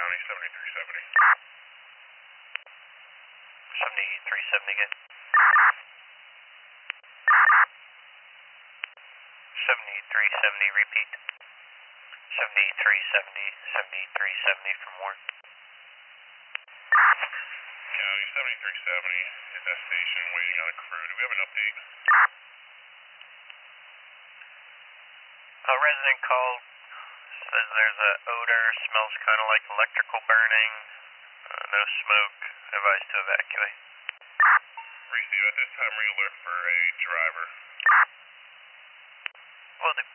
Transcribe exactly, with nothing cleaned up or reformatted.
County, seventy-three seventy. seventy-three seventy again. seventy-three seventy, repeat. seventy-three seventy, seventy-three seventy from Warren. County, seventy-three seventy, at that station, waiting on a crew. Do we have an update? A resident called, says there's a odor, smells kind of like electrical burning, uh, no smoke, advised to evacuate. Receive, at this time, re-alert for a driver. Will do.